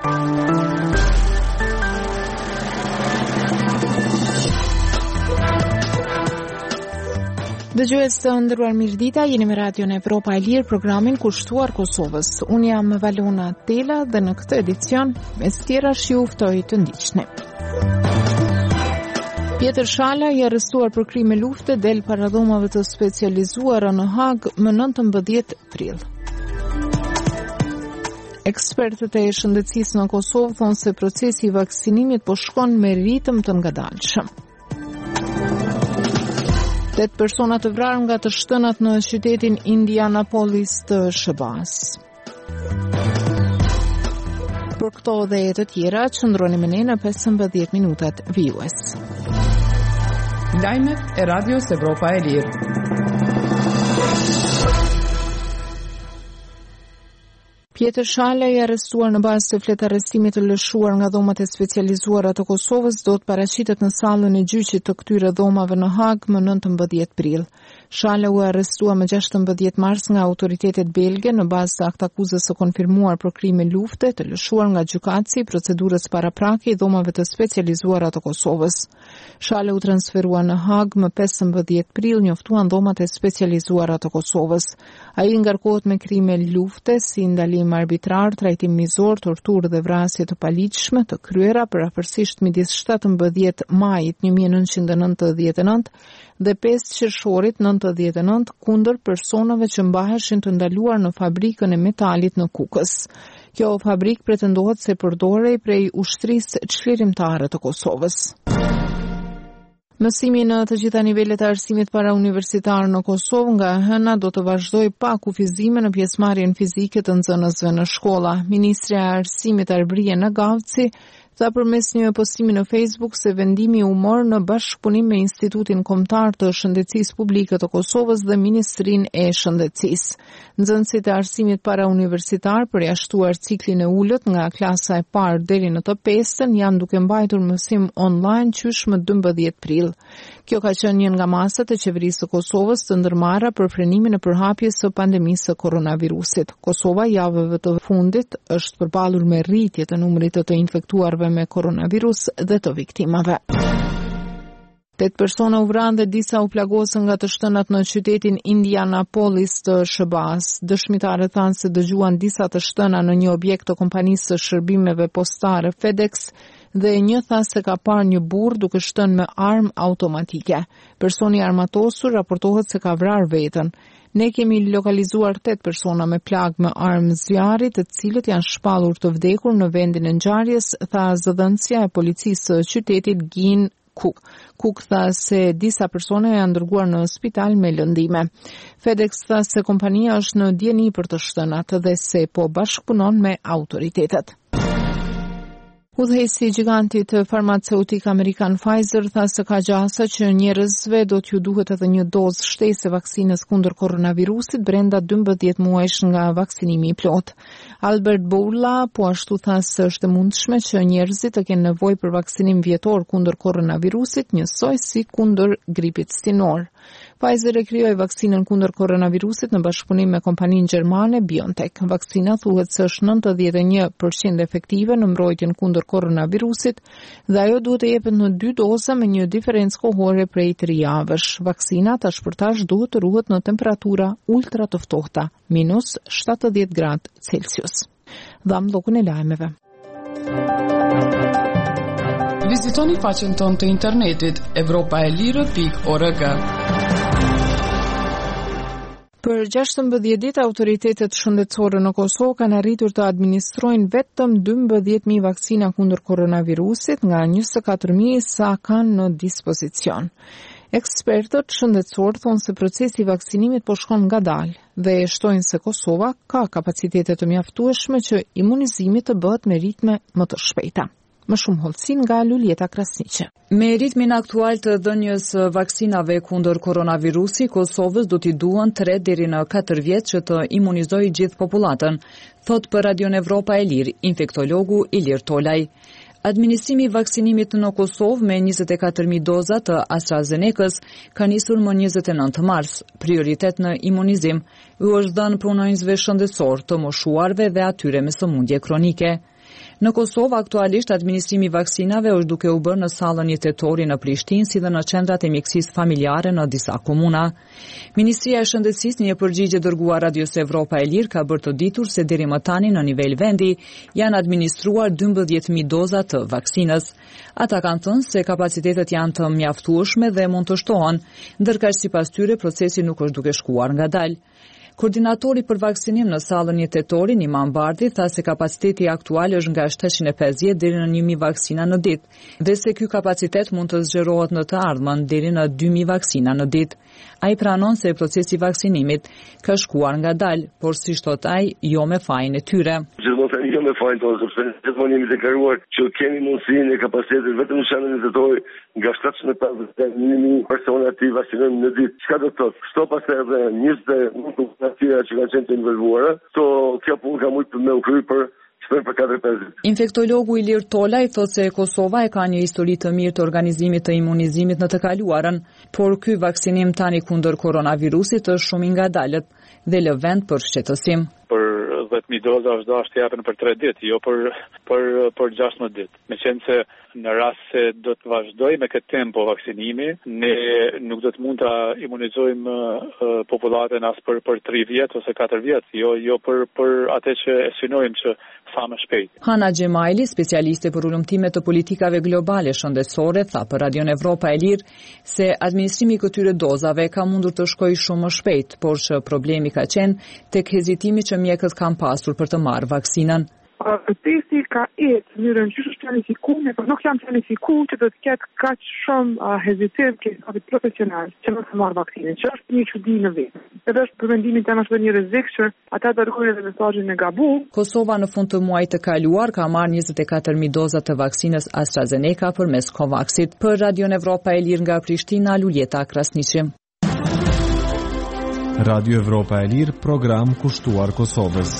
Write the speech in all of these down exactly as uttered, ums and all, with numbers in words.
Dëgjues të nderuar, mirëdita, jeni me Radion Evropa e Lirë, programin kushtuar Kosovës. Unë jam Valona Tela dhe në këtë edicion, mes tjera ju ftoj të ndiqni. Pjetër Shala i arrestuar për krime lufte del para dhomave të specializuara në Hag më nëntëmbëdhjetë prill. Ekspertët e shëndetësisë në Kosovë thonë se procesi i vaksinimit po shkon me ritëm të ngadalshëm. Tetë persona të vrarë nga të shtënat në qytetin Indianapolis të sh ba s. Për këto dhe e të tjera, qëndroni me ne në pesëmbëdhjetë minutat vijues. Lajmet e Radios Evropa e Lirë. Pjetër Shala i arrestuar në bazë të fletë arrestimit të lëshuar nga dhomat e specializuara të Kosovës do të paraqitet në sallën e gjyqit të këtyre dhomave në Hag më nëntëmbëdhjetë prill. Shala u arrestua më gjashtëmbëdhjetë mars nga autoritetet belge në bazë të aktakuzës së konfirmuar për krime lufte të lëshuar nga gjykatësi i procedurës paraprake i dhomave të specializuara të Kosovës. Shala u transferua në Hag më pesëmbëdhjetë prill, njoftuan dhomat e specializuara të Kosovës. Ai ngarkohet me krime lufte si ndalim arbitrar, trajtim mizor, torturë dhe vrasje të paligjshme të kryera përafërsisht midis shtatëmbëdhjetë majit një mijë e nëntëqind e nëntëdhjetë e nëntë dhe pesë qershorit nëntëdhjetë e nëntë kundër personave që mbaheshin të ndaluar në fabrikën e metalit në Kukës. Kjo fabrikë pretendohet se përdorej prej ushtrisë çlirimtare të Kosovës. Mësimi në të gjitha nivelet e arsimit para universitar në Kosovë nga e hëna do të vazhdoj pa kufizime në pjesëmarrjen fizike të nxënësve në shkolla. Ministrja e Arsimit Arbrije Nagavci tha përmes një postimi në Facebook se vendimi u mor në bashkëpunim me Institutin Kombëtar të Shëndetësisë Publike të Kosovës dhe Ministrinë e Shëndetësisë. Nxënësit e arsimit para universitar përjashtuar ciklin e ulët nga klasa e parë deri në të pestën janë duke mbajtur mësim online qysh më dymbëdhjetë prill. Kjo ka qenë një nga masat e qeverisë së Kosovës të ndërmarra për frenimin e përhapjes së pandemisë së koronavirusit. Kosova javëve të fundit është përballur me rritje të numrit të të infektuarve me koronavirus dhe të viktimave. Tetë persona u vranë dhe disa u plagosën nga të shtënat në qytetin Indianapolis të sh ba s. Dëshmitarët thanë se dëgjuan disa të shtëna në një objekt të kompanisë së shërbimeve postare FedEx dhe një tha se ka parë një burr duke shtënë me armë automatike. Personi armatosur raportohet se ka vrarë veten. Ne kemi lokalizuar tetë persona me plagë me armë zjarri, të cilët janë shpallur të vdekur në vendin e ngjarjes, tha zëdhënësja e policisë së qytetit Gin Cook. Cook tha se disa persona janë dërguar në spital me lëndime. FedEx tha se kompania është në dieni për të shtënat dhe se po bashkëpunon me autoritetet. Udhëheqësi i gigantit farmaceutik amerikan Pfizer tha se ka gjasa që njerëzve do t'ju duhet edhe një dozë shtesë vaksinës kundër koronavirusit brenda dymbëdhjetë muajsh nga vaksinimi i plot. Albert Bourla po ashtu tha se është e mundshme që njerëzit të kenë nevojë për vaksinim vjetor kundër koronavirusit, njësoj si kundër gripit stinor. Pfizer e krijoi vaksinën kundër koronavirusit në bashkëpunim me kompaninë gjermane BioNTech. Vaksina thuhet se është nëntëdhjetë e një përqind efektive në mbrojtjen kundër koronavirusit dhe ajo duhet të jepet në dy doza me një diferencë kohore prej tre javësh. Vaksina tash për tash duhet të ruhet në temperatura ultra të ftohta, minus shtatëdhjetë gradë Celsius. Dham llokun e lajmeve. Vizitoni faqen tonë të internetit evropa e lirë pikë org. Për gjashtëmbëdhjetë ditë, autoritetet shëndetësore në Kosovë kanë arritur të administrojnë vetëm dymbëdhjetë mijë vaksina kundër koronavirusit nga njëzet e katër mijë sa kanë në dispozicion. Ekspertët shëndetësor thonë se procesi i vaksinimit po shkon ngadalë dhe shtojnë se Kosova ka kapacitete të mjaftueshme që imunizimi të bëhet me ritme më të shpejta. Më shumë hollësi nga Luljeta Krasniqe. Me ritmin aktual të dhënjes vaksinave kundër koronavirusi, Kosovës do t'i duan tre deri në katër vjet që të imunizojë gjithë popullatën, thot për Radion Evropa e Lirë infektologu Ilir Tolaj. Administrimi i vaksinimit në Kosovë me njëzet e katër mijë doza të AstraZenecës ka nisur më njëzet e nëntë mars. Prioritet në imunizim u është dhënë punonjësve shëndetësor të moshuarve dhe atyre me sëmundje kronike. Në Kosovë aktualisht administrimi i vaksinave është duke u bërë në sallën një tetori në Prishtinë, si dhe në qendrat e mjekësisë familjare në disa komuna. Ministria e Shëndetësisë në një përgjigje dërguar Radios Evropa e Lirë ka bërë të ditur se deri më tani në nivel vendi janë administruar dymbëdhjetë mijë doza të vaksinës. Ata kanë thënë se kapacitetet janë të mjaftueshme dhe mund të shtohen, ndërkaq sipas tyre procesi nuk është duke shkuar ngadalë. Koordinatori për vaksinim në sallën një tetori, Iman Bardhi, tha se kapaciteti aktual është nga shtatëqind e pesëdhjetë deri në një mijë vaksina në ditë dhe se ky kapacitet mund të zgjerohet në të ardhmen deri në dy mijë vaksina në ditë. Ai pranon se procesi i vaksinimit ka shkuar ngadalë, por si thot ai, jo me fajin e tyre. Gjithmonë tani jo me fajin tonë, sepse gjithmonë jemi deklaruar që kemi mundësinë e kapacitetit vetëm në sallën e tetori nga shtatëqind e pesëdhjetë deri në një mijë persona të vaksinojmë në ditë. Çka do të thotë? Kështu pastaj edhe njëzet tjera që kanë qenë të involvuara, to kjo punë ka mujtë me u kry për për katër pesë. Infektologu Ilir Tola i thotë se Kosova e ka një histori të mirë të organizimit të imunizimit në të kaluarën, por ky vaksinim tani kundër koronavirusit është shumë i ngadalët dhe lë vend për shqetësim. Për dhjetë mijë doza është dashur të japen për tre ditë, jo për për për gjashtëdhjetë ditë. Meqense në rast se do të vazhdojmë me këtë tempo vaksinimi, ne nuk do të mund ta imunizojmë uh, popullatën as për për tre vjet ose katër vjet, jo jo për për atë që e synojmë që sa më shpejt. Hana Gjemaili, specialiste për ulëmtime të politikave globale shëndetësore, tha për Radion Evropa e Lirë se administrimi i këtyre dozave ka mundur të shkojë shumë më shpejt, por që problemi ka qenë tek hezitimi që mjekët kanë pasur për të marrë vaksinën. Testi ka ecë në mënyrën që është planifikuar, por nuk jam planifikuar që do të ketë kaq shumë uh, hezitim ke ato profesional që nuk të marrë vaksinën, që është një çudi në vetë. Edhe është për mendimin tim është një rrezik që ata dërgojnë edhe mesazhin e gabuar. Kosova në fund të muajit të kaluar ka marrë njëzet e katër mijë doza të vaksinës AstraZeneca përmes Covaxit. Për Radion Evropa e Lirë nga Prishtina, Luljeta Krasniqi. Radio Evropa e Lirë, program kushtuar Kosovës.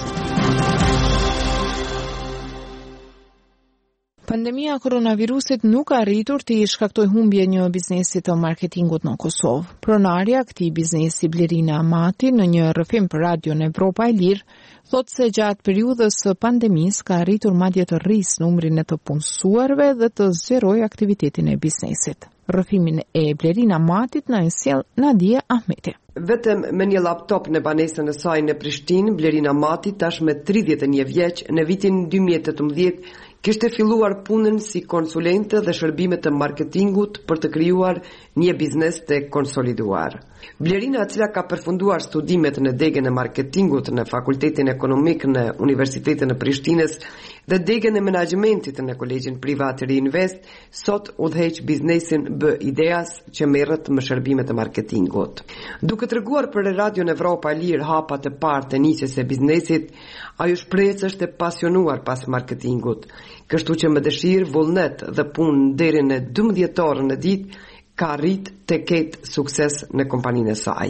Pandemia koronavirusit nuk ka arritur të i shkaktoj humbje një biznesi të marketingut në Kosovë. Pronarja këtij biznesi Blerina Amati në një rrëfim për Radion Evropa e Lirë thotë se gjatë periudhës së pandemisë ka arritur madje të rrisë numrin e të punësuarve dhe të zgjerojë aktivitetin e biznesit. Rrëfimin e Blerina Amatit na e sjell Nadia Ahmeti. Vetëm me një laptop në banesën e saj në Prishtinë, Blerina Amati, tashmë tridhjetë e një vjeç, në vitin dy mijë e tetëmbëdhjetë kishte filluar punën si konsulente dhe shërbime të marketingut për të krijuar një biznes të konsoliduar. Blerina, e cila ka përfunduar studimet në degën e marketingut në Fakultetin Ekonomik në Universitetin e Prishtinës dhe degën e menaxhmentit në Kolegjin Privat Reinvest, sot udhëheq biznesin B Ideas që merret me shërbime të marketingut. Duke treguar për Radion Evropa e Lirë hapat e parë të nisjes së biznesit, ajo shpreh se është e pasionuar pas marketingut. Kështu që me dëshirë, vullnet dhe punë deri në dymbëdhjetë orë në ditë ka arrit të ketë sukses në kompaninë e saj.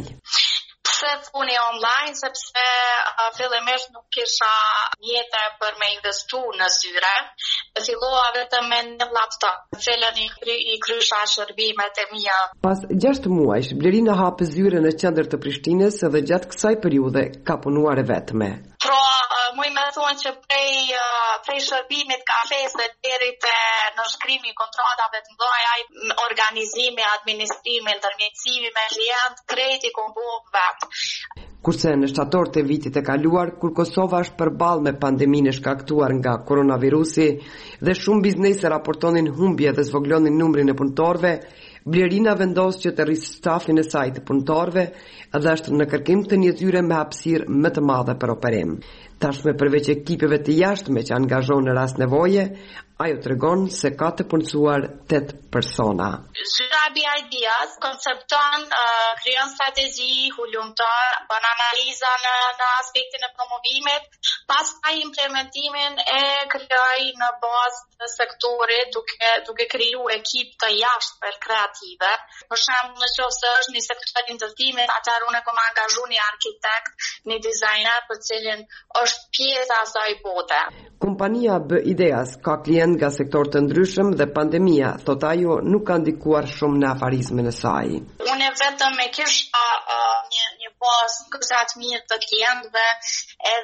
Pse puni online, sepse uh, fillimisht nuk kisha mjete për me investu në zyre. Fillova vetëm me një laptop, cilën i, kry, i krysha shërbimet e mia. Pas gjashtë muajsh, Blerina hapë zyre në qendër të Prishtinës dhe gjatë kësaj periudhe ka punuar e vetme. Pro, uh, muj me thonë që prej, uh, prej shërbimit kafese deri te në shkrimi kontratave të mëdha, organizimi, administrimi, ndërmjetësimi me klient, krejt i kombo vet. Kurse në shtator të vitit e kaluar, kur Kosova është përballë me pandeminë e shkaktuar nga koronavirusi dhe shumë biznese raportonin humbje dhe zvoglonin numrin e punëtorëve, Blerina vendos që të rrisë stafin e saj të punëtorëve dhe është në kërkim të një zyre me hapësirë më të madhe për operim. Tashme përveç ekipeve të jashtme që angazhon në rast nevoje, ajo tregon se ka të punësuar tetë persona. Zyra B Ideas koncepton, uh, krijon strategji, hulumtar, bën analiza në, në aspektin e promovimit, pastaj implementimin e krijoi në bazë të sektorit duke duke kriju ekip të jashtëm kreative. Për shembull, nëse është një sektor investimit, atëherë unë kam angazhuar një arkitekt, një dizajner për cilin është pjesa e asaj bote. Kompania B Ideas ka klient nga sektor të ndryshëm dhe pandemia, thot ajo, nuk ka ndikuar shumë në afarizmin e saj. Unë vetëm e kisha uh, një, një bazë kësaj mirë të klientëve edhe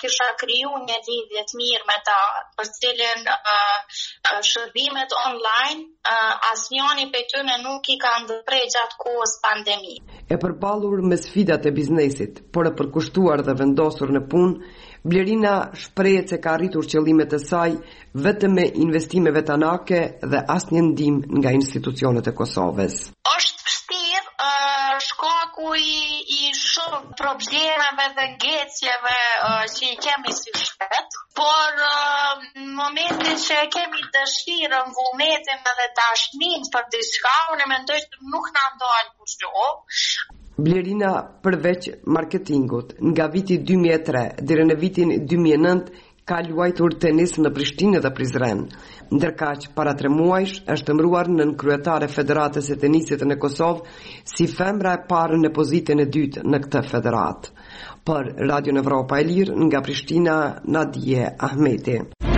kisha kriju një lidhje të mirë me ta, për cilën uh, shërbimet online uh, asnjëri prej tyre nuk i ka ndërprer gjatë kohës pandemi. E përballur me sfidat e biznesit, por e përkushtuar dhe vendosur në punë, Blerina shprehet se ka arritur qëllimet e saj vetëm me investimeve tanake dhe asnjë ndihmë nga institucionet e Kosovës. Është vështirë uh, shkaku i, i shumë problemeve dhe ngecjeve uh, që i kemi si shtet, por uh, në momentin që kemi dëshirën, vullnetin dhe dashnin për diçka, unë mendoj se nuk na ndal kurrë. Blerina përveç marketingut, nga viti dy mijë e tre deri në vitin dy mijë e nëntë ka luajtur tenis në Prishtinë dhe Prizren, ndërkaq para tre muajsh është emëruar nën kryetare Federatës së Tenisit në Kosovë si femra e parë në pozitën e dytë në këtë federat. Për Radio Evropa e Lirë nga Prishtina, Nadije Ahmeti.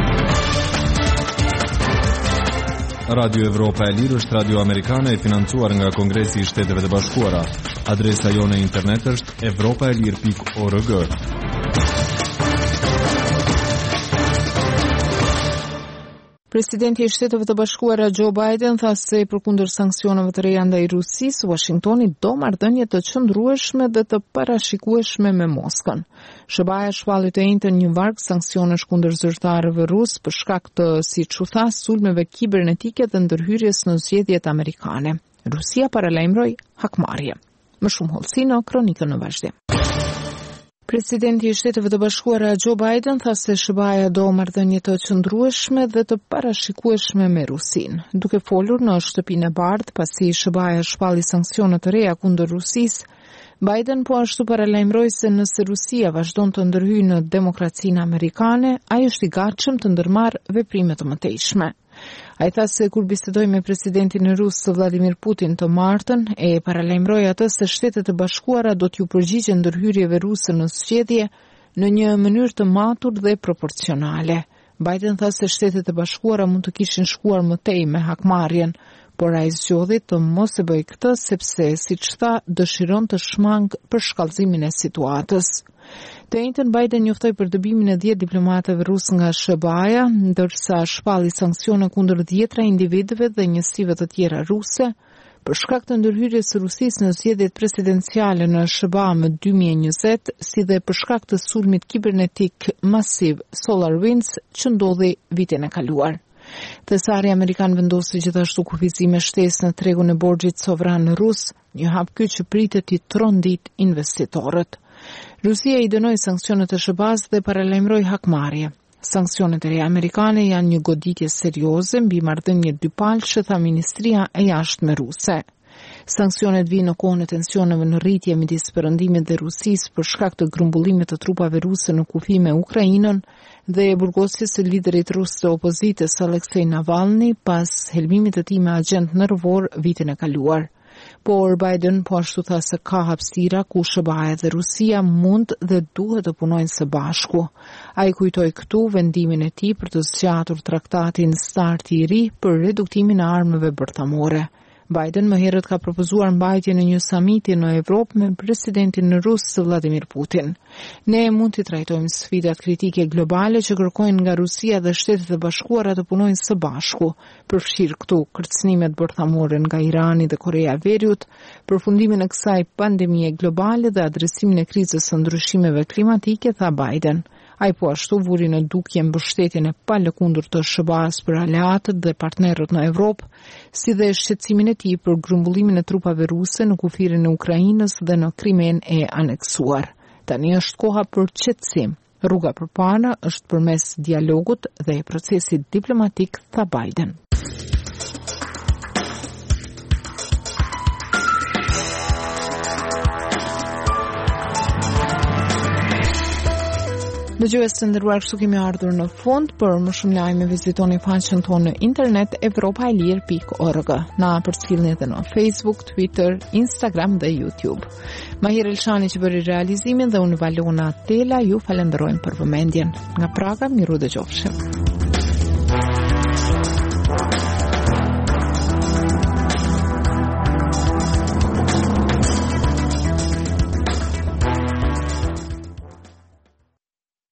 Radio Evropa e Lirë është radio amerikane e financuar nga Kongresi i Shteteve të Bashkuara. Adresa jone internet është evropaelir pikë org. Presidenti i Shteteve të Bashkuara Joe Biden tha se përkundër sanksioneve të reja ndaj Rusisë, Washingtoni do marrëdhënie të qëndrueshme dhe të parashikueshme me Moskën. S B A shpalli të njëjtën një varg sanksionesh kundër zyrtarëve rus për shkak të, siç u tha, sulmeve kibernetike dhe ndërhyrjes në zgjedhjet amerikane. Rusia paralajmëroi hakmarrje. Më shumë hollësi në kronikën në vazhdim. Presidenti i Shteteve të Bashkuara Joe Biden tha se S B A do marrëdhënie të qëndrueshme dhe të parashikueshme me Rusinë. Duke folur në shtëpinë e bardhë pasi S B A shpalli sanksione të reja kundër Rusisë, Biden po ashtu paralajmëroi se nëse Rusia vazhdon të ndërhyjë në demokracinë amerikane, ai është i gatshëm të ndërmarrë veprime të mëtejshme. Ai tha se kur bisedoi me presidentin rus Vladimir Putin të martën, e paralajmëroi atë se Shtetet e Bashkuara do t'ju përgjigjen ndërhyrjeve ruse në zgjedhje në një mënyrë të matur dhe proporcionale. Biden tha se Shtetet e Bashkuara mund të kishin shkuar më tej me hakmarrjen, por ai zgjodhi të mos e bëjë këtë sepse, siç tha, dëshiron të shmangë për shkallëzimin e situatës. Të njëjtën Biden njoftoi për dëbimin e dhjetë diplomatëve rus nga S B A-ja, ndërsa shpalli sanksione kundër dhjetra individëve dhe njësive të tjera ruse për shkak të ndërhyrjes së Rusisë në zgjedhjet presidenciale në S B A më dy mijë e njëzet, si dhe për shkak të sulmit kibernetik masiv SolarWinds që ndodhi vitin e kaluar. Thesari amerikan vendosi gjithashtu kufizime shtesë në tregun e borxhit sovran rus, një hap ky që pritet i trondit investitorët. Rusia i dënoi sanksionet e S B A-s dhe paralajmëroi hakmarrje. Sanksionet e reja amerikane janë një goditje serioze mbi marrëdhëniet dypalëshe, tha Ministria e Jashtme ruse. Sanksionet vijnë në kohën e tensioneve në rritje midis Perëndimit dhe Rusisë për shkak të grumbullimit të trupave ruse në kufi me Ukrainën dhe e burgosjes së liderit rus të opozitës Aleksej Navalny pas helmimit të tij me agent nervor vitin e kaluar. Por Biden po ashtu tha se ka hapësira ku S B A dhe Rusia mund dhe duhet të punojnë së bashku. Ai kujtoi këtu vendimin e tij për të zgjatur traktatin START i ri për reduktimin e armëve bërthamore. Biden më herët ka propozuar mbajtjen e një samiti në Evropë me presidentin rus Vladimir Putin. Ne mund të trajtojmë sfidat kritike globale që kërkojnë nga Rusia dhe Shtetet e Bashkuara të punojnë së bashku, përfshirë këtu kërcënimet bërthamore nga Irani dhe Korea e Veriut, përfundimin e kësaj pandemie globale dhe adresimin e krizës së ndryshimeve klimatike, tha Biden. Ai po ashtu vuri në dukje mbështetjen e palëkundur të S B A-s për aleatët dhe partnerët në Evropë, si dhe shqetësimin e tij për grumbullimin e trupave ruse në kufirin e Ukrainës dhe në Krimen e aneksuar. Tani është koha për qetësim. Rruga përpara është përmes dialogut dhe procesit diplomatik, tha Biden. Dëgjues të nderuar, kështu kemi ardhur në fund. Për më shumë lajme vizitoni faqen tonë në internet evropaelir pikë org. Na përcjellni edhe në Facebook, Twitter, Instagram dhe YouTube. Mahir Elshani që bëri realizimin dhe unë Valona Tela ju falenderojmë për vëmendjen. Nga Praga, miru dëgjofshim.